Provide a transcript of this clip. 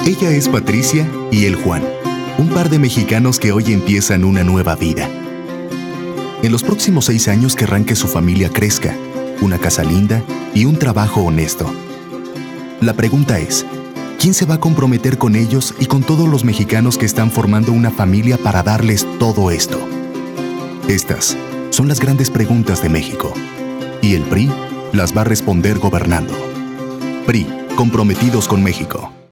Ella es Patricia y él Juan, un par de mexicanos que hoy empiezan una nueva vida. En los próximos 6 años querrán que su familia crezca, una casa linda y un trabajo honesto. La pregunta es, ¿quién se va a comprometer con ellos y con todos los mexicanos que están formando una familia para darles todo esto? Estas son las grandes preguntas de México. Y el PRI las va a responder gobernando. PRI, comprometidos con México.